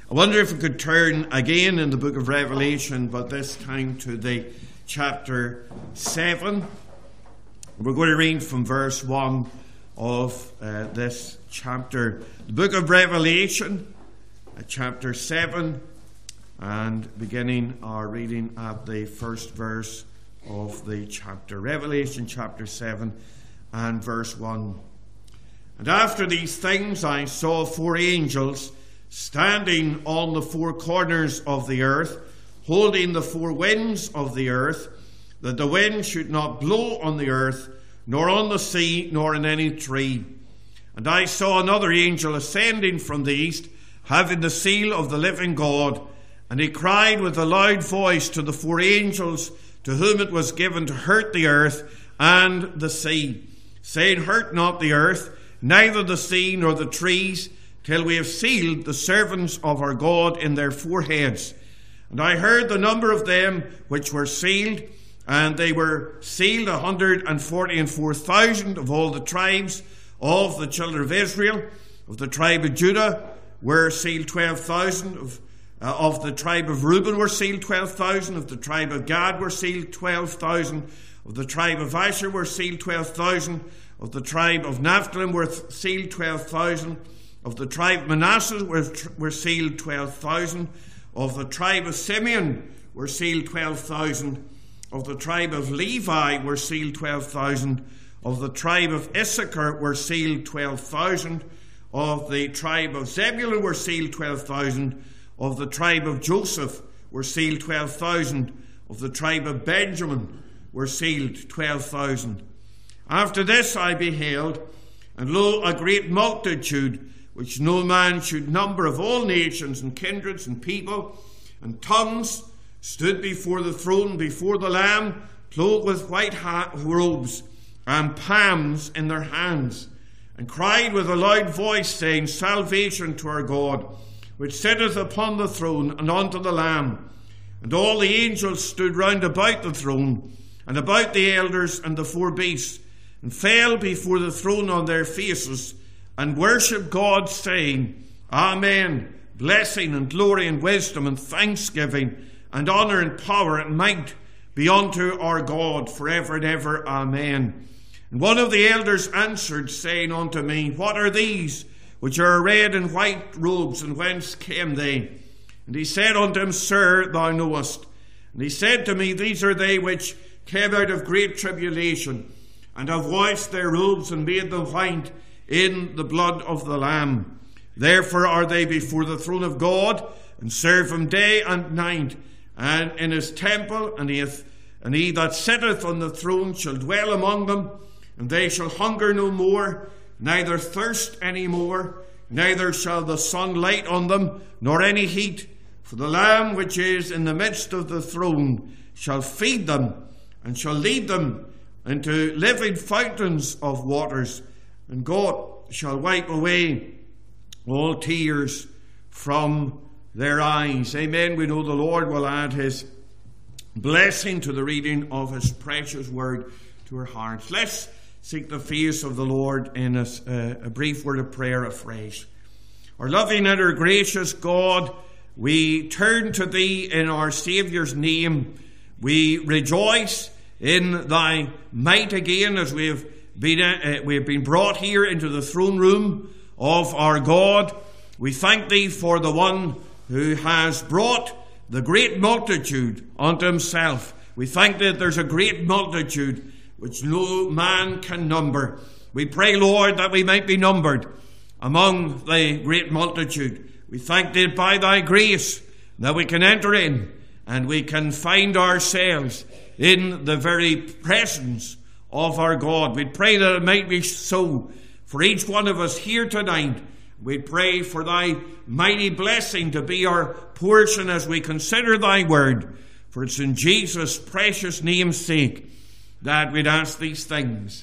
I wonder if we could turn again in the book of Revelation, but this time to the chapter 7. We're going to read from verse 1 of this chapter. The book of Revelation, chapter 7, and beginning our reading at the first verse of the chapter. Revelation chapter 7 and verse 1. And after these things I saw 4 angels standing on the 4 corners of the earth, holding the 4 winds of the earth, that the wind should not blow on the earth, nor on the sea, nor in any tree. And I saw another angel ascending from the east, having the seal of the living God. And he cried with a loud voice to the 4 angels to whom it was given to hurt the earth and the sea, saying, Hurt not the earth, neither the sea nor the trees, till we have sealed the servants of our God in their foreheads. And I heard the number of them which were sealed, and they were sealed 144,000 of all the tribes of the children of Israel. Of the tribe of Judah were sealed 12,000. Of the tribe of Reuben were sealed 12,000. Of the tribe of Gad were sealed 12,000. Of the tribe of Asher were sealed 12,000. Of the tribe of Naphtali were sealed 12,000. Of the tribe of Manasseh were sealed 12,000. Of the tribe of Simeon were sealed 12,000. Of the tribe of Levi were sealed 12,000. Of the tribe of Issachar were sealed 12,000. Of the tribe of Zebulun were sealed 12,000. Of the tribe of Joseph were sealed 12,000. Of the tribe of Benjamin were sealed 12,000. After this I beheld, and lo, a great multitude, which no man should number, of all nations and kindreds and people and tongues, stood before the throne, before the Lamb, clothed with white robes and palms in their hands, and cried with a loud voice, saying, Salvation to our God, which sitteth upon the throne, and unto the Lamb. And all the angels stood round about the throne, and about the elders and the 4 beasts, and fell before the throne on their faces, and worshipped God, saying, Amen. Blessing and glory and wisdom and thanksgiving and honour and power and might be unto our God forever and ever. Amen. And one of the elders answered, saying unto me, What are these which are arrayed in white robes, and whence came they? And he said unto him, Sir, thou knowest. And he said to me, These are they which came out of great tribulation, and have washed their robes and made them white in the blood of the Lamb. Therefore are they before the throne of God, and serve him day and night. And in his temple, and he that sitteth on the throne shall dwell among them, and they shall hunger no more, neither thirst any more, neither shall the sun light on them, nor any heat. For the Lamb which is in the midst of the throne shall feed them, and shall lead them into living fountains of waters, and God shall wipe away all tears from their eyes. Amen. We know the Lord will add his blessing to the reading of his precious word to our hearts. Let's seek the face of the Lord in a brief word of prayer afresh. Our loving and our gracious God, we turn to thee in our Saviour's name. We rejoice in thy might again as we have been brought here into the throne room of our God. We thank thee for the one who has brought the great multitude unto himself. We thank thee that there's a great multitude which no man can number. We pray, Lord, that we might be numbered among the great multitude. We thank thee by thy grace that we can enter in and we can find ourselves in the very presence of our God. We pray that it might be so for each one of us here tonight. We pray for thy mighty blessing to be our portion as we consider thy word. For it's in Jesus' precious name's sake that we'd ask these things.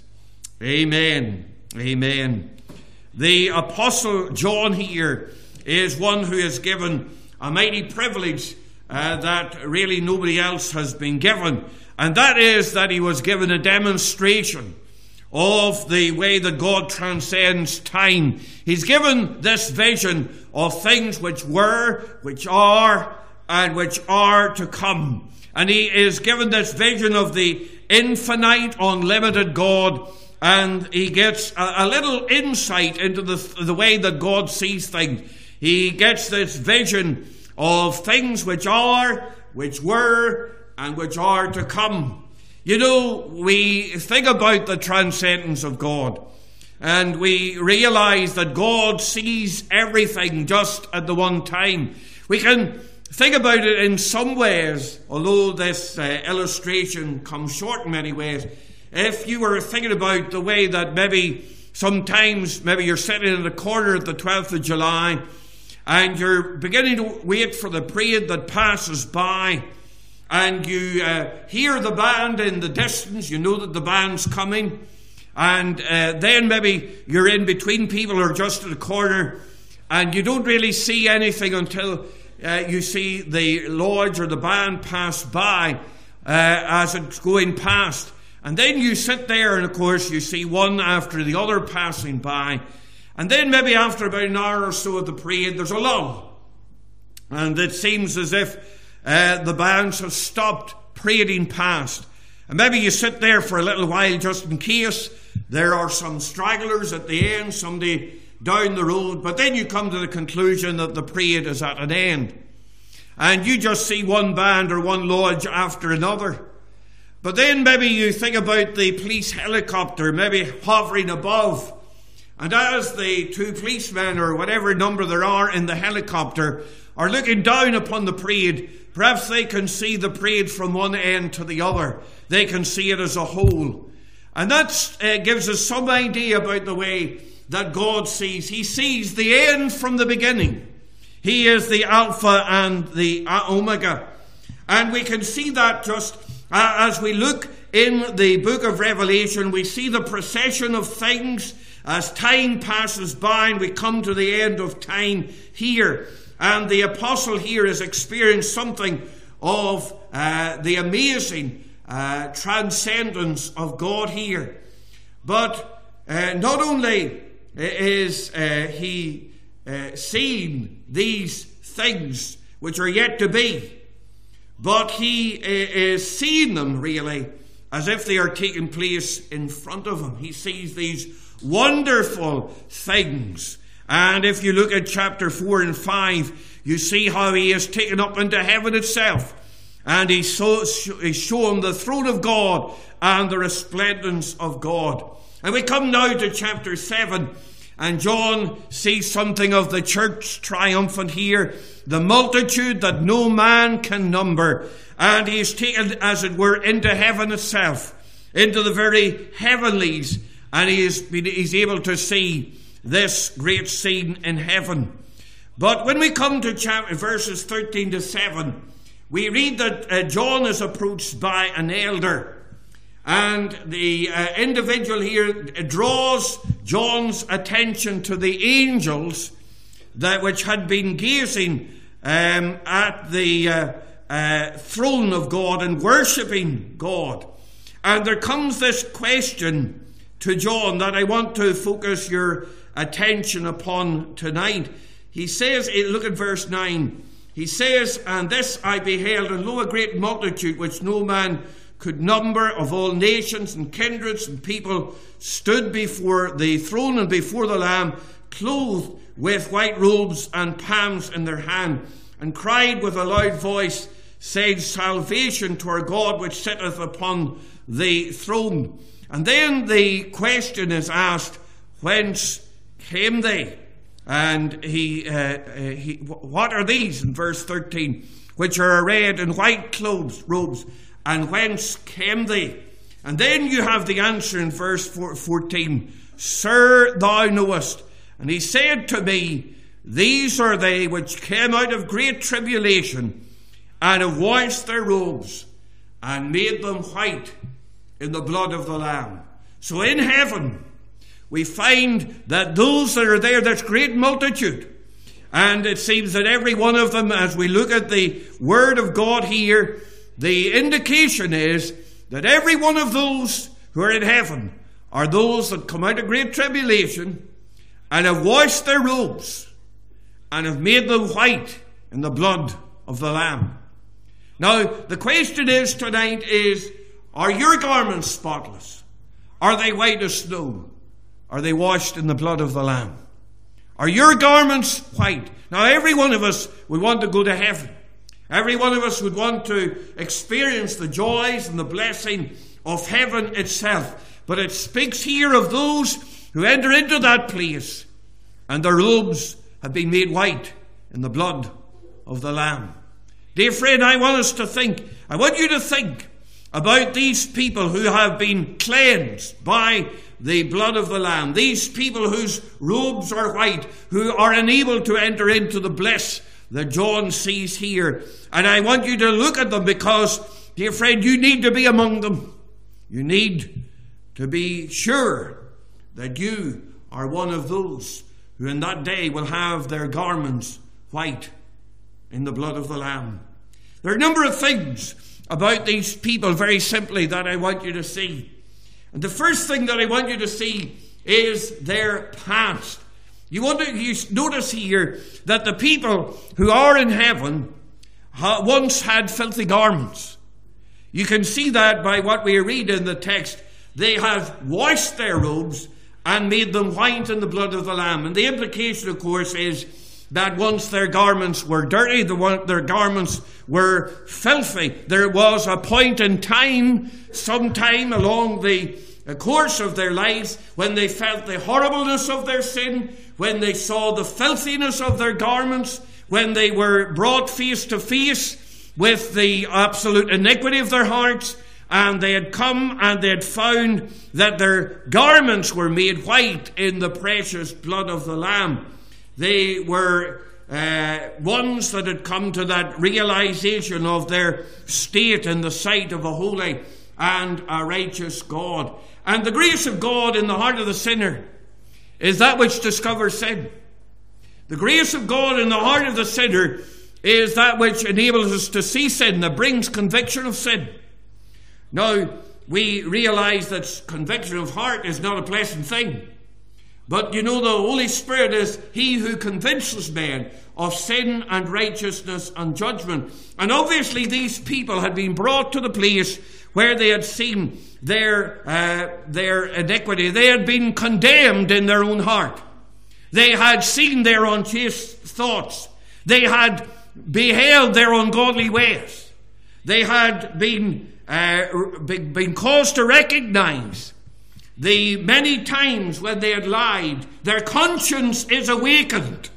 Amen. Amen. The Apostle John here is one who is given a mighty privilege that really nobody else has been given. And that is that he was given a demonstration of the way that God transcends time. He's given this vision of things which were, which are, and which are to come. And he is given this vision of the infinite, unlimited God, and he gets a little insight into the way that God sees things. He gets this vision of things which are, which were, and which are to come. You know, we think about the transcendence of God, and we realize that God sees everything just at the one time. We can think about it in some ways, although this illustration comes short in many ways. If you were thinking about the way that maybe you're sitting in the corner at the 12th of July and you're beginning to wait for the parade that passes by, and you hear the band in the distance, you know that the band's coming, and then maybe you're in between people or just at the corner, and you don't really see anything until you see the lodge or the band pass by as it's going past. And then you sit there, and of course you see one after the other passing by. And then maybe after about an hour or so of the parade, there's a lull. And it seems as if the bands have stopped parading past. And maybe you sit there for a little while just in case there are some stragglers at the end, somebody down the road. But then you come to the conclusion that the parade is at an end. And you just see one band or one lodge after another. But then maybe you think about the police helicopter maybe hovering above. And as the two policemen or whatever number there are in the helicopter are looking down upon the parade, perhaps they can see the parade from one end to the other. They can see it as a whole. And that gives us some idea about the way that God sees. He sees the end from the beginning. He is the Alpha and the Omega. And we can see that just as we look in the book of Revelation. We see the procession of things as time passes by, and we come to the end of time here. And the apostle here has experienced something of the amazing transcendence of God here. But not only is he seeing these things which are yet to be, but he is seeing them really as if they are taking place in front of him. He sees these wonderful things. And if you look at chapter 4 and 5, you see how he is taken up into heaven itself. And he's shown the throne of God and the resplendence of God. And we come now to chapter 7. And John sees something of the church triumphant here, the multitude that no man can number. And he is taken, as it were, into heaven itself, into the very heavenlies. And he's able to see this great scene in heaven. But when we come to verses 13 to 7, we read that John is approached by an elder. And the individual here draws John's attention to the angels which had been gazing at the throne of God and worshipping God. And there comes this question to John that I want to focus your attention upon tonight. He says, look at verse 9. He says, "And this I beheld, and lo, a great multitude which no man could number, of all nations and kindreds and people, stood before the throne and before the Lamb, clothed with white robes and palms in their hand, and cried with a loud voice, saying, Salvation to our God which sitteth upon the throne." And then the question is asked, whence came they? And what are these, in verse 13, which are arrayed in white robes, and whence came they? And then you have the answer in verse 14. "Sir, thou knowest." And he said to me, "These are they which came out of great tribulation, and have washed their robes, and made them white in the blood of the Lamb." So in heaven, we find that those that are there, this great multitude, and it seems that every one of them, as we look at the Word of God here, the indication is that every one of those who are in heaven are those that come out of great tribulation and have washed their robes and have made them white in the blood of the Lamb. Now, the question is tonight is, are your garments spotless? Are they white as snow? Are they washed in the blood of the Lamb? Are your garments white? Now, every one of us would want to go to heaven. Every one of us would want to experience the joys and the blessing of heaven itself. But it speaks here of those who enter into that place and their robes have been made white in the blood of the Lamb. Dear friend, I want you to think about these people who have been cleansed by the blood of the Lamb. These people whose robes are white, who are enabled to enter into the bliss that John sees here. And I want you to look at them because, dear friend, you need to be among them. You need to be sure that you are one of those who in that day will have their garments white in the blood of the Lamb. There are a number of things about these people, very simply, that I want you to see. And the first thing that I want you to see is their past. You notice here that the people who are in heaven once had filthy garments. You can see that by what we read in the text. They have washed their robes and made them white in the blood of the Lamb. And the implication, of course, is that once their garments were dirty, their garments were filthy. There was a point in time, sometime along the course of their lives, when they felt the horribleness of their sin, when they saw the filthiness of their garments, when they were brought face to face with the absolute iniquity of their hearts, and they had come and they had found that their garments were made white in the precious blood of the Lamb. They were ones that had come to that realization of their state in the sight of a holy and a righteous God. And the grace of God in the heart of the sinner is that which discovers sin. The grace of God in the heart of the sinner is that which enables us to see sin, that brings conviction of sin. Now, we realize that conviction of heart is not a pleasant thing. But you know, the Holy Spirit is He who convinces men of sin and righteousness and judgment. And obviously these people had been brought to the place where they had seen their iniquity. They had been condemned in their own heart. They had seen their unchaste thoughts. They had beheld their ungodly ways. They had been caused to recognize the many times when they had lied. Their conscience is awakened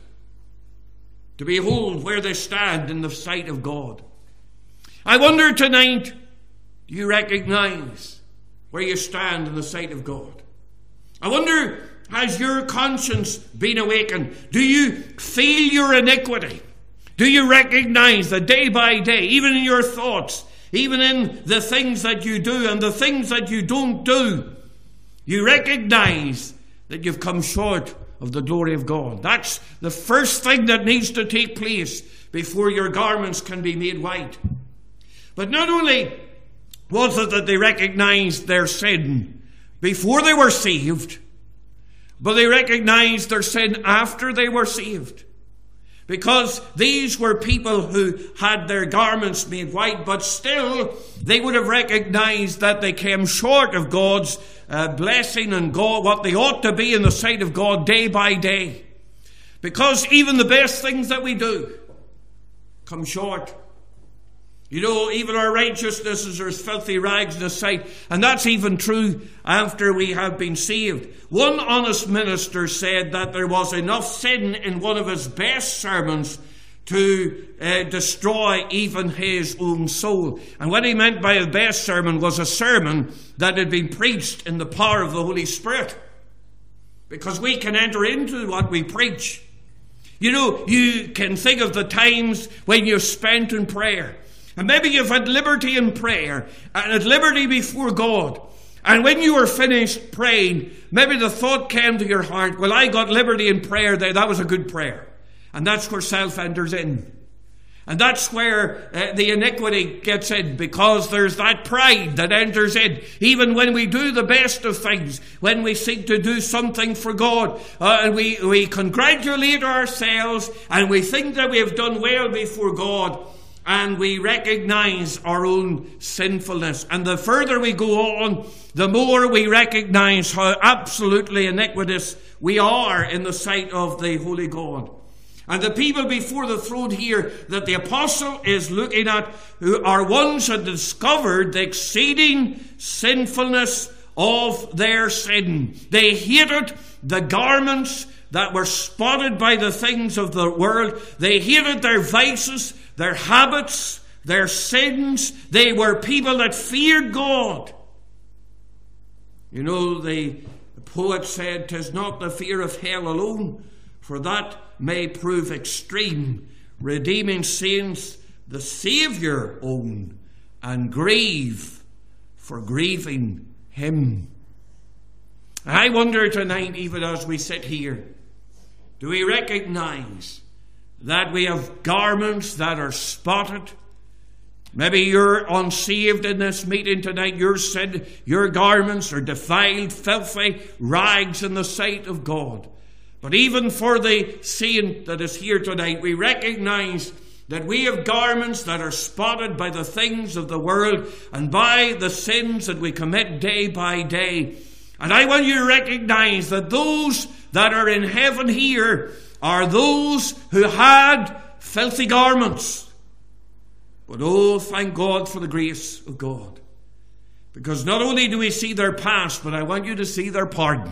to behold where they stand in the sight of God. I wonder tonight, do you recognize where you stand in the sight of God? I wonder, has your conscience been awakened? Do you feel your iniquity? Do you recognize that day by day, even in your thoughts, even in the things that you do and the things that you don't do, you recognize that you've come short of the glory of God? That's the first thing that needs to take place before your garments can be made white. But not only was it that they recognized their sin before they were saved, but they recognized their sin after they were saved. Because these were people who had their garments made white, but still they would have recognized that they came short of God's blessing and God, what they ought to be in the sight of God day by day. Because even the best things that we do come short. You know, even our righteousness is as filthy rags in His sight. And that's even true after we have been saved. One honest minister said that there was enough sin in one of his best sermons to destroy even his own soul. And what he meant by a best sermon was a sermon that had been preached in the power of the Holy Spirit. Because we can enter into what we preach. You know, you can think of the times when you've spent in prayer. And maybe you've had liberty in prayer and at liberty before God. And when you were finished praying, maybe the thought came to your heart, well, I got liberty in prayer there. That was a good prayer. And that's where self enters in. And that's where the iniquity gets in, because there's that pride that enters in. Even when we do the best of things, when we seek to do something for God, and we congratulate ourselves, and we think that we have done well before God, and we recognize our own sinfulness. And the further we go on, the more we recognize how absolutely iniquitous we are in the sight of the Holy God. And the people before the throne here that the apostle is looking at, who are ones who discovered the exceeding sinfulness of their sin. They hated the garments that were spotted by the things of the world. They hated their vices, their habits, their sins. They were people that feared God. You know, the poet said, "'Tis not the fear of hell alone, for that may prove extreme. Redeeming saints the Saviour own, and grieve for grieving him." I wonder tonight, even as we sit here, do we recognize that we have garments that are spotted? Maybe you're unsaved in this meeting tonight. Your garments are defiled, filthy rags in the sight of God. But even for the saint that is here tonight, we recognize that we have garments that are spotted by the things of the world and by the sins that we commit day by day. And I want you to recognize that those that are in heaven here are those who had filthy garments. But oh, thank God for the grace of God. Because not only do we see their past, but I want you to see their pardon.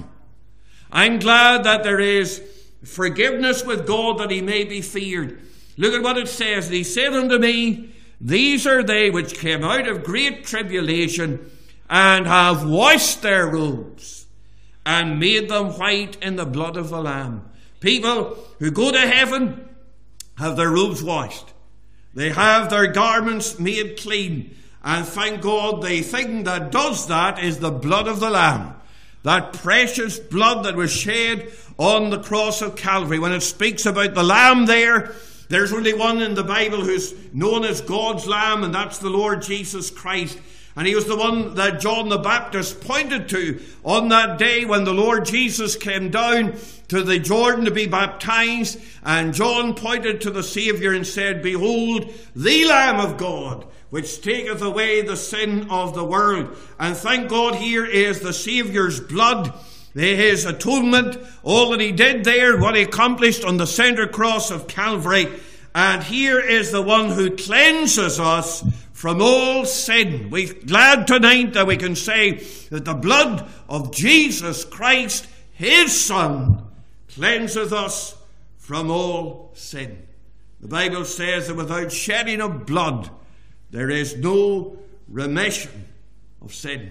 I'm glad that there is forgiveness with God, that he may be feared. Look at what it says. "He said unto me, These are they which came out of great tribulation, and have washed their robes, and made them white in the blood of the Lamb." People who go to heaven have their robes washed. They have their garments made clean. And thank God, the thing that does that is the blood of the Lamb. That precious blood that was shed on the cross of Calvary. When it speaks about the Lamb there's only one in the Bible who's known as God's Lamb, and that's the Lord Jesus Christ. And he was the one that John the Baptist pointed to on that day when the Lord Jesus came down to the Jordan to be baptized. And John pointed to the Saviour and said, "Behold, the Lamb of God, which taketh away the sin of the world." And thank God, here is the Saviour's blood, his atonement, all that he did there, what he accomplished on the center cross of Calvary. And here is the one who cleanses us from all sin. We're glad tonight that we can say that the blood of Jesus Christ, his Son, cleanseth us from all sin. The Bible says that without shedding of blood, there is no remission of sin.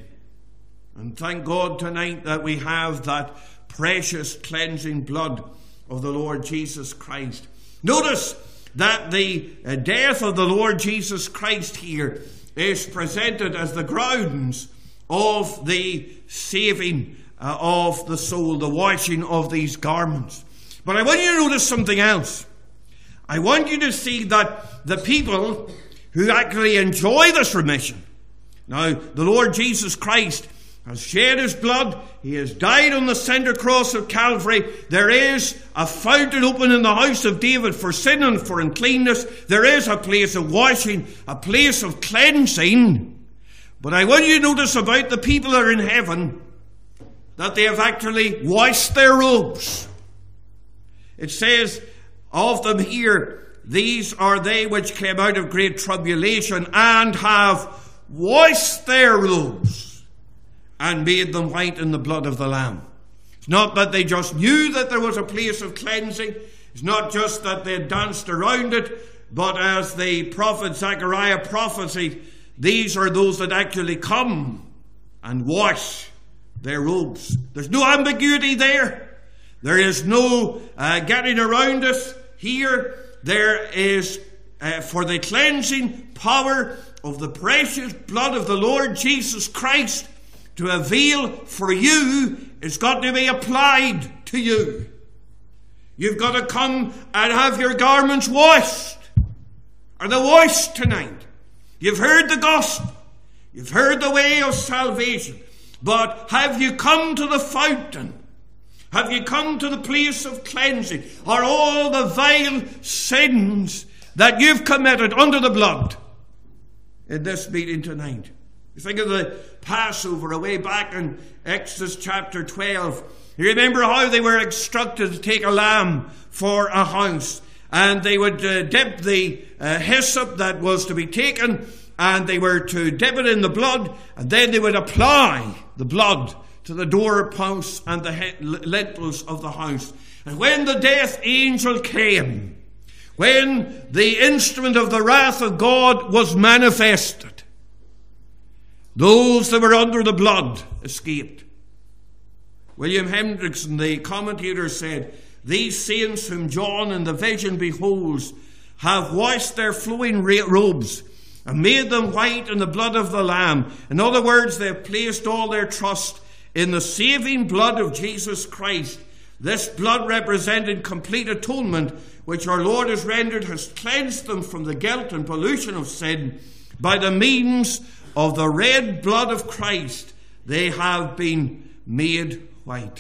And thank God tonight that we have that precious cleansing blood of the Lord Jesus Christ. Notice that the death of the Lord Jesus Christ here is presented as the grounds of the saving of the soul, the washing of these garments. But I want you to notice something else. I want you to see that the people who actually enjoy this remission. Now, the Lord Jesus Christ has shed his blood. He has died on the center cross of Calvary. There is a fountain open in the house of David for sin and for uncleanness. There is a place of washing, a place of cleansing. But I want you to notice about the people that are in heaven that they have actually washed their robes. It says of them here, "These are they which came out of great tribulation and have washed their robes and made them white in the blood of the Lamb." It's not that they just knew that there was a place of cleansing. It's not just that they danced around it. But as the prophet Zechariah prophesied, these are those that actually come and wash their robes. There's no ambiguity there. There is no getting around it here. There is, for the cleansing power of the precious blood of the Lord Jesus Christ to avail for you, it's got to be applied to you. You've got to come and have your garments washed. Are they washed tonight? You've heard the gospel. You've heard the way of salvation. But have you come to the fountain? Have you come to the place of cleansing? Are all the vile sins that you've committed under the blood in this meeting tonight? You think of the Passover away back in Exodus chapter 12. You remember how they were instructed to take a lamb for a house. And they would dip the hyssop that was to be taken, and they were to dip it in the blood, and then they would apply the blood to the doorposts and the lintels of the house. And when the death angel came, when the instrument of the wrath of God was manifested, those that were under the blood escaped. William Hendrickson, the commentator, said, "These saints whom John in the vision beholds have washed their flowing robes and made them white in the blood of the Lamb." In other words, they have placed all their trust in the saving blood of Jesus Christ. This blood representing complete atonement, which our Lord has rendered, has cleansed them from the guilt and pollution of sin. By the means of the red blood of Christ, they have been made white.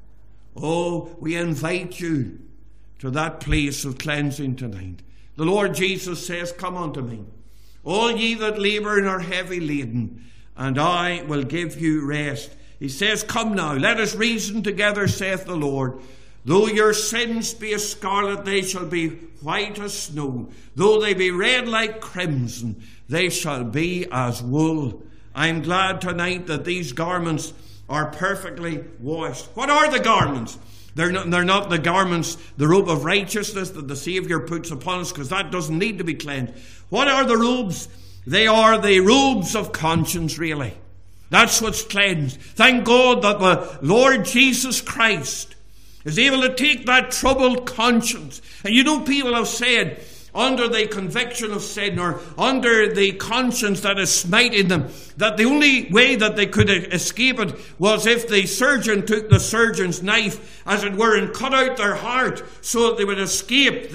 Oh, we invite you to that place of cleansing tonight. The Lord Jesus says, "Come unto me, all ye that labour and are heavy laden, and I will give you rest." He says, "Come now, let us reason together, saith the Lord. Though your sins be as scarlet, they shall be white as snow. Though they be red like crimson, they shall be as wool." I'm glad tonight that these garments are perfectly washed. What are the garments? They're not the garments, the robe of righteousness that the Saviour puts upon us, because that doesn't need to be cleansed. What are the robes? They are the robes of conscience, really. That's what's cleansed. Thank God that the Lord Jesus Christ is able to take that troubled conscience. And you know, people have said, under the conviction of sin, or under the conscience that is smiting them, that the only way that they could escape it was if the surgeon took the surgeon's knife, as it were, and cut out their heart, so that they would escape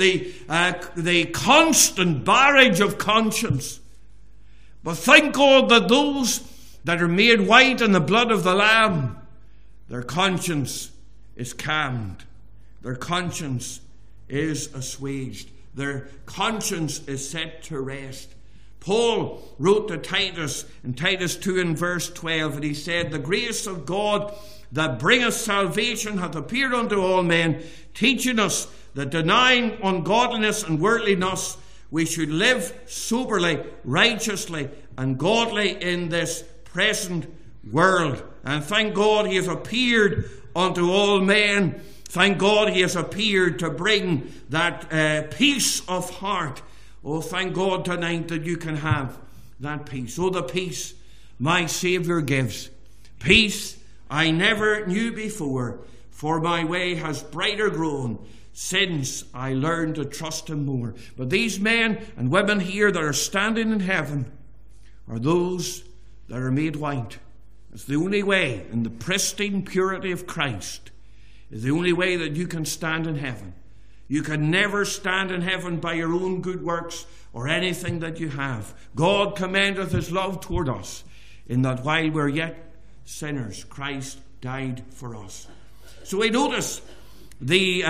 the constant barrage of conscience. But thank God that those that are made white in the blood of the Lamb, their conscience is calmed. Their conscience is assuaged. Their conscience is set to rest. Paul wrote to Titus in Titus 2 and verse 12, and he said, "The grace of God that bringeth salvation hath appeared unto all men, teaching us that denying ungodliness and worldliness, we should live soberly, righteously, and godly in this present world." And thank God he has appeared unto all men. Thank God he has appeared to bring that peace of heart. Oh, thank God tonight that you can have that peace. Oh, the peace my Saviour gives. Peace I never knew before, for my way has brighter grown since I learned to trust him more. But these men and women here that are standing in heaven are those that are made white. It's the only way, in the pristine purity of Christ, is the only way that you can stand in heaven. You can never stand in heaven by your own good works or anything that you have. God commendeth his love toward us, in that while we're yet sinners, Christ died for us. So we notice the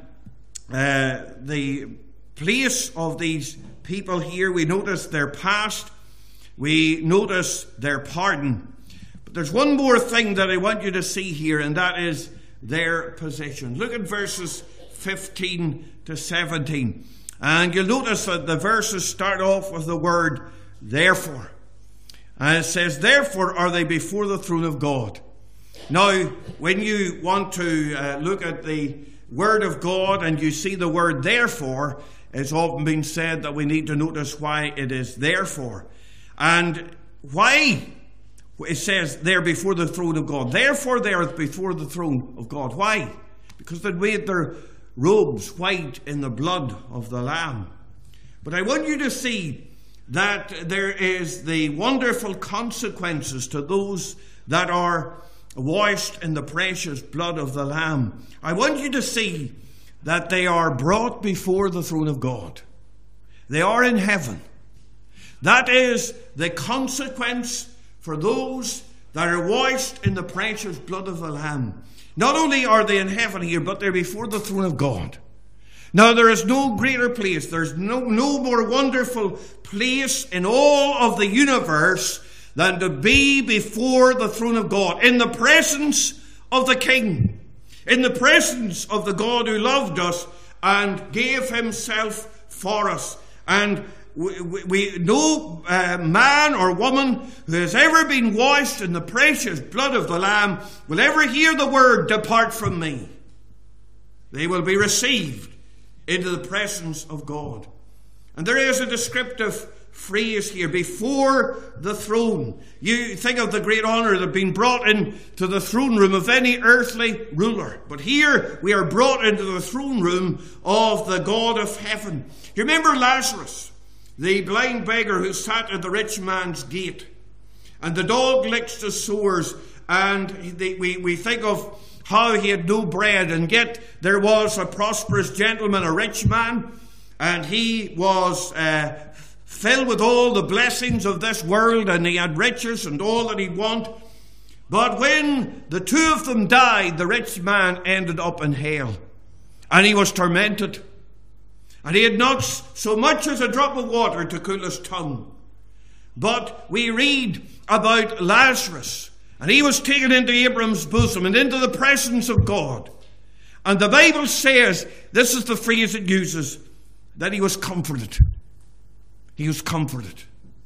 place of these people here. We notice their past. We notice their pardon. But there's one more thing that I want you to see here, and that is their position. Look at verses 15 to 17. And you'll notice that the verses start off with the word therefore. And it says, "Therefore are they before the throne of God." Now, when you want to look at the word of God and you see the word therefore, it's often been said that we need to notice why it is therefore. And why it says they're before the throne of God. Therefore they are before the throne of God. Why? Because they made their robes white in the blood of the Lamb. But I want you to see that there is the wonderful consequences to those that are washed in the precious blood of the Lamb. I want you to see that they are brought before the throne of God. They are in heaven. That is the consequence for those that are washed in the precious blood of the Lamb. Not only are they in heaven here, but they're before the throne of God. Now, there is no greater place, there's no more wonderful place in all of the universe than to be before the throne of God, in the presence of the King, in the presence of the God who loved us and gave himself for us. And no man or woman who has ever been washed in the precious blood of the Lamb will ever hear the word, "Depart from me." They will be received into the presence of God. And there is a descriptive phrase here, before the throne. You think of the great honour that had been brought into the throne room of any earthly ruler. But here we are brought into the throne room of the God of heaven. You remember Lazarus, the blind beggar who sat at the rich man's gate, and the dog licked his sores, and we think of how he had no bread, and yet there was a prosperous gentleman, a rich man, and he was filled with all the blessings of this world, and he had riches and all that he'd want. But when the two of them died, the rich man ended up in hell, and he was tormented, and he had not so much as a drop of water to cool his tongue. But we read about Lazarus, and he was taken into Abraham's bosom and into the presence of God. And the Bible says, this is the phrase it uses, that he was comforted. He was comforted.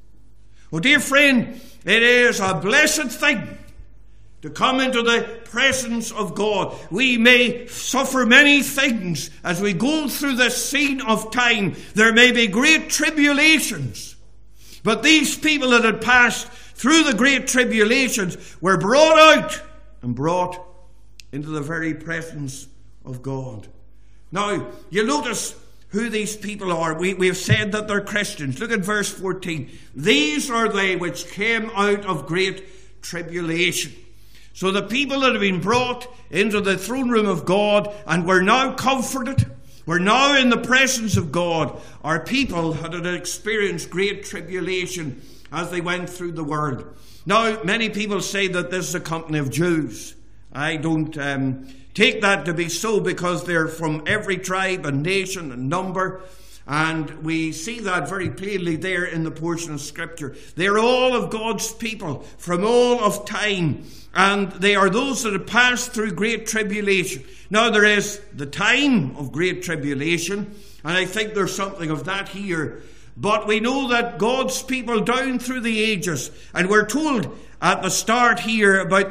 Oh, dear friend, it is a blessed thing to come into the presence of God. We may suffer many things as we go through this scene of time. There may be great tribulations. But these people that had passed through the great tribulations were brought out and brought into the very presence of God. Now, you notice who these people are. We have said that they're Christians. Look at verse 14. These are they which came out of great tribulation. So the people that have been brought into the throne room of God and were now comforted, were now in the presence of God, are people that had experienced great tribulation as they went through the world. Now, many people say that this is a company of Jews. I don't take that to be so, because they're from every tribe and nation and number. And we see that very plainly there in the portion of Scripture. They're all of God's people from all of time. And they are those that have passed through great tribulation. Now, there is the time of great tribulation, and I think there's something of that here. But we know that God's people down through the ages, and we're told at the start here about the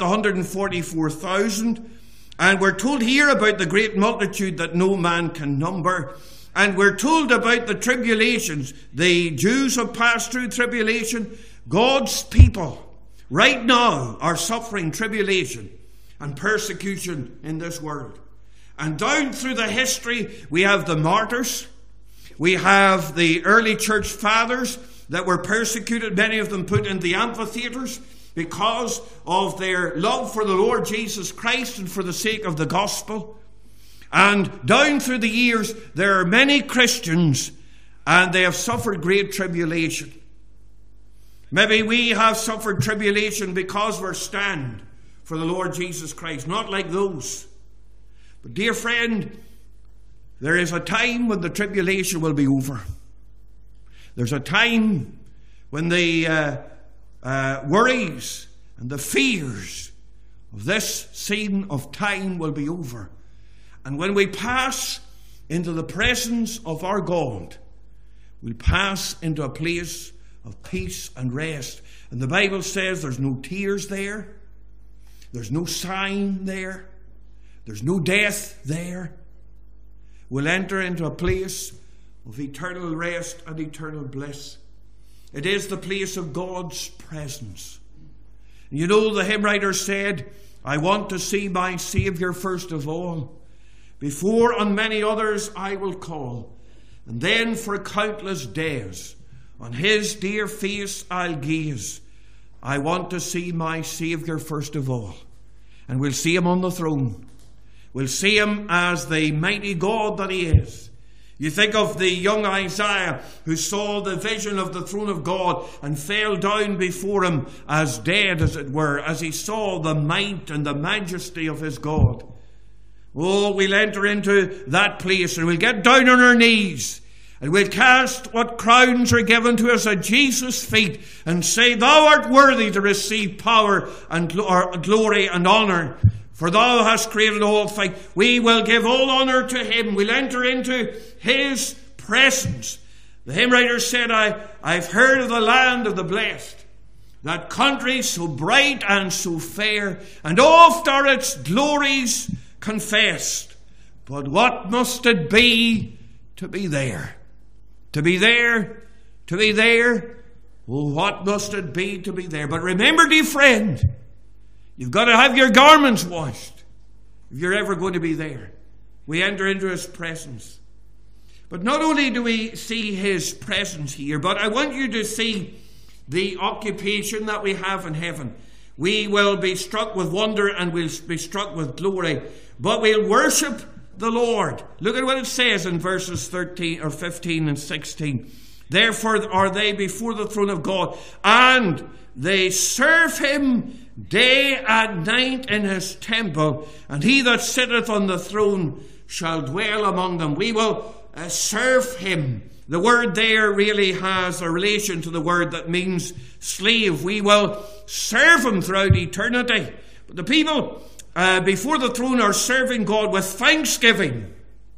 144,000, and we're told here about the great multitude that no man can number, and we're told about the tribulations. The Jews have passed through tribulation. God's people right now are suffering tribulation and persecution in this world. And down through the history, we have the martyrs. We have the early church fathers that were persecuted, many of them put in the amphitheaters because of their love for the Lord Jesus Christ and for the sake of the gospel. And down through the years, there are many Christians, and they have suffered great tribulation. Maybe we have suffered tribulation because we're stand for the Lord Jesus Christ, not like those. But dear friend, there is a time when the tribulation will be over. There's a time when the worries and the fears of this scene of time will be over. And when we pass into the presence of our God, we'll pass into a place of peace and rest. And the Bible says there's no tears there. There's no sighing there. There's no death there. We'll enter into a place of eternal rest and eternal bliss. It is the place of God's presence. You know, the hymn writer said, I want to see my Saviour first of all. Before on many others I will call. And then for countless days on his dear face I'll gaze. I want to see my Saviour first of all. And we'll see him on the throne. We'll see him as the mighty God that he is. You think of the young Isaiah who saw the vision of the throne of God and fell down before him as dead, as it were, as he saw the might and the majesty of his God. Oh, we'll enter into that place and we'll get down on our knees and we'll cast what crowns are given to us at Jesus' feet and say, Thou art worthy to receive power and glory and honour, for Thou hast created all things. We will give all honour to Him. We'll enter into His presence. The hymn writer said, I've heard of the land of the blessed, that country so bright and so fair, and oft are its glories confessed. But what must it be to be there? To be there, to be there. Oh, what must it be to be there? But remember, dear friend, you've got to have your garments washed if you're ever going to be there. We enter into His presence. But not only do we see His presence here, but I want you to see the occupation that we have in heaven. We will be struck with wonder and we'll be struck with glory, but we'll worship the Lord. Look at what it says in verses 13 or 15 and 16. Therefore are they before the throne of God, and they serve Him day and night in His temple, and He that sitteth on the throne shall dwell among them. We will serve Him. The word there really has a relation to the word that means slave. We will serve Him throughout eternity. But the people before the throne are serving God with thanksgiving.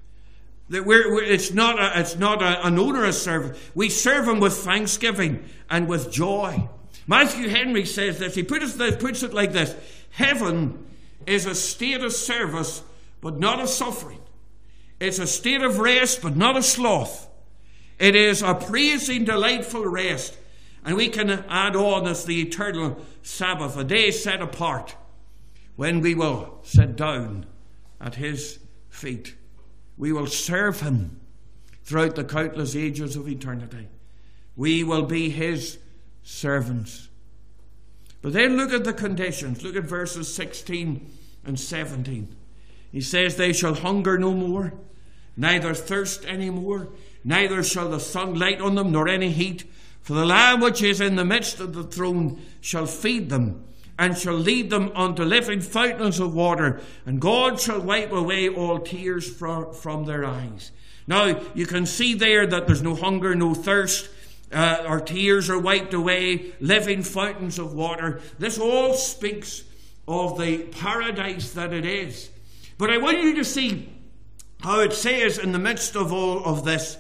It's not an onerous service. We serve Him with thanksgiving and with joy. Matthew Henry says this. He puts it like this: heaven is a state of service, but not of suffering. It's a state of rest, but not of sloth. It is a praising, delightful rest. And we can add on as the eternal Sabbath, a day set apart, when we will sit down at His feet. We will serve Him throughout the countless ages of eternity. We will be His servants. But then look at the conditions. Look at verses 16 and 17. He says, They shall hunger no more, neither thirst any more, neither shall the sun light on them, nor any heat. For the Lamb which is in the midst of the throne shall feed them, and shall lead them unto living fountains of water, and God shall wipe away all tears from their eyes. Now, you can see there that there's no hunger, no thirst. Our tears are wiped away, living fountains of water. This all speaks of the paradise that it is. But I want you to see how it says in the midst of all of this.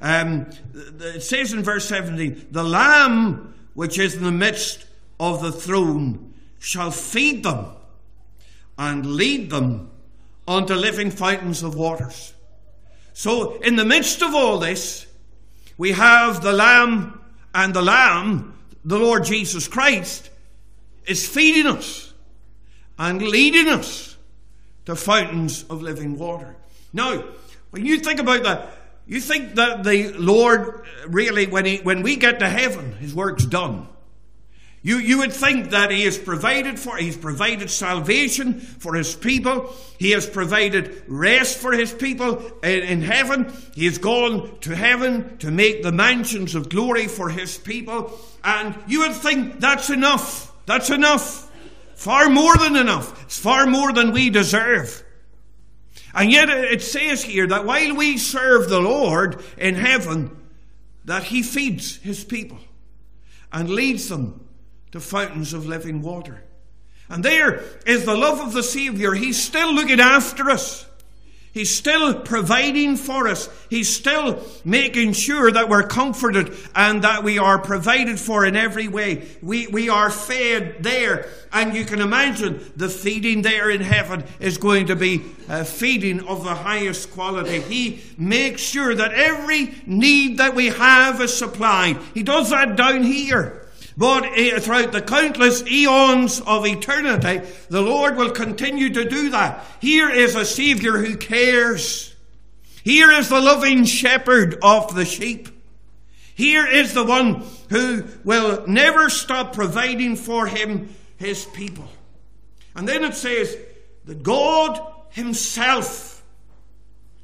It says in verse 17, the Lamb which is in the midst of the throne shall feed them and lead them unto living fountains of waters. So in the midst of all this, we have the Lamb, and the Lamb, the Lord Jesus Christ, is feeding us and leading us to fountains of living water. Now, when you think about that, you think that the Lord really, when we get to heaven, His work's done. You would think that He has provided He's provided salvation for His people. He has provided rest for His people in heaven. He has gone to heaven to make the mansions of glory for His people. And you would think that's enough. That's enough. Far more than enough. It's far more than we deserve. And yet it says here that while we serve the Lord in heaven, that He feeds His people and leads them to fountains of living water. And there is the love of the Saviour. He's still looking after us. He's still providing for us. He's still making sure that we're comforted and that we are provided for in every way. We are fed there. And you can imagine the feeding there in heaven is going to be a feeding of the highest quality. He makes sure that every need that we have is supplied. He does that down here. But throughout the countless eons of eternity, the Lord will continue to do that. Here is a Saviour who cares. Here is the loving shepherd of the sheep. Here is the one who will never stop providing for His people. And then it says that God Himself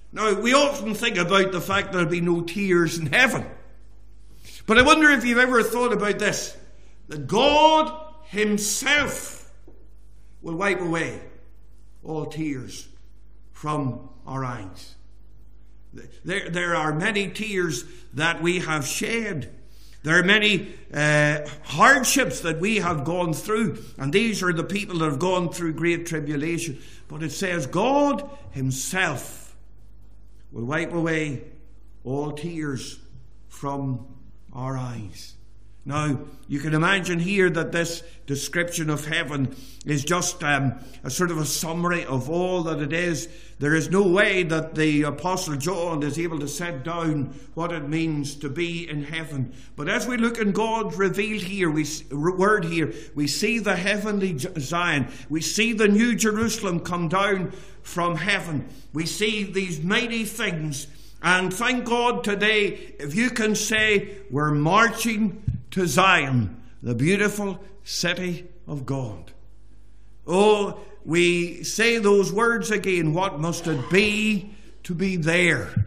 Now, we often think about the fact there'll be no tears in heaven. But I wonder if you've ever thought about this, that God himself will wipe away all tears from our eyes. There are many tears that we have shed. There are many hardships that we have gone through, and these are the people that have gone through great tribulation. But it says God himself will wipe away all tears from our eyes. Now, you can imagine here that this description of heaven is just a sort of a summary of all that it is. There is no way that the Apostle John is able to set down what it means to be in heaven. But as we look in God's revealed word here, we see the heavenly Zion. We see the new Jerusalem come down from heaven. We see these mighty things. And thank God today, if you can say, we're marching to Zion, the beautiful city of God. Oh, we say those words again. What must it be to be there?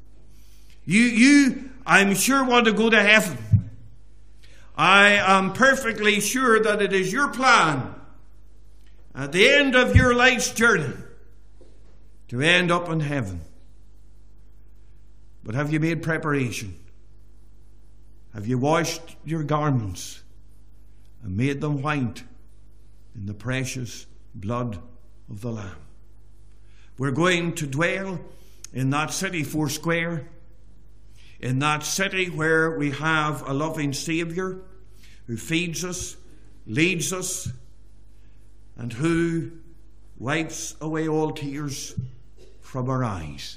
You, I'm sure, want to go to heaven. I am perfectly sure that it is your plan at the end of your life's journey to end up in heaven. But have you made preparation? Have you washed your garments and made them white in the precious blood of the Lamb? We're going to dwell in that city foursquare, in that city where we have a loving Saviour who feeds us, leads us, and who wipes away all tears from our eyes.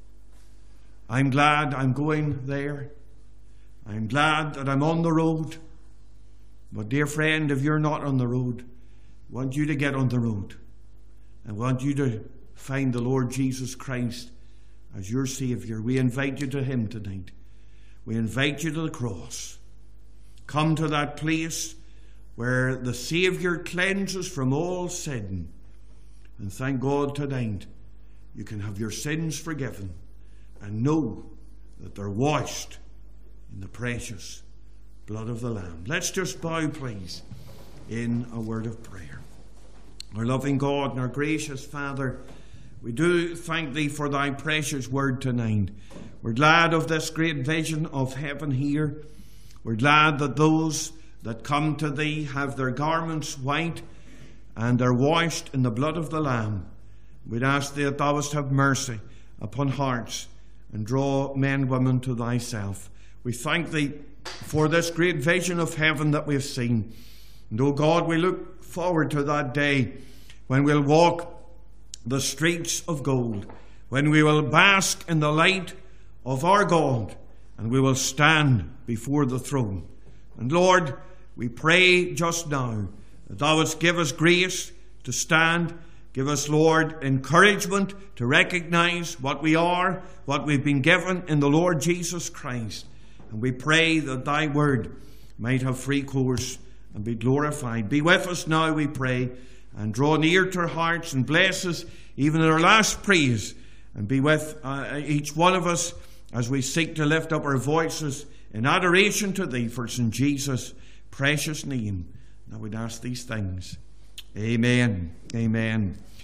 I'm glad I'm going there. I'm glad that I'm on the road. But dear friend, if you're not on the road, I want you to get on the road. I want you to find the Lord Jesus Christ as your Saviour. We invite you to him tonight. We invite you to the cross. Come to that place where the Saviour cleanses from all sin. And thank God tonight you can have your sins forgiven and know that they're washed in the precious blood of the Lamb. Let's just bow, please, in a word of prayer. Our loving God and our gracious Father, we do thank thee for thy precious word tonight. We're glad of this great vision of heaven here. We're glad that those that come to thee have their garments white and are washed in the blood of the Lamb. We'd ask thee that thou wouldst have mercy upon hearts and draw men and women to thyself. We thank thee for this great vision of heaven that we have seen. And, O God, we look forward to that day when we'll walk the streets of gold, when we will bask in the light of our God, and we will stand before the throne. And, Lord, we pray just now that thou wouldst give us grace to stand. Give us, Lord, encouragement to recognize what we are, what we've been given in the Lord Jesus Christ. And we pray that thy word might have free course and be glorified. Be with us now, we pray, and draw near to our hearts and bless us even in our last praise. And be with each one of us as we seek to lift up our voices in adoration to thee, for it's in Jesus' precious name that we'd ask these things. Amen. Amen.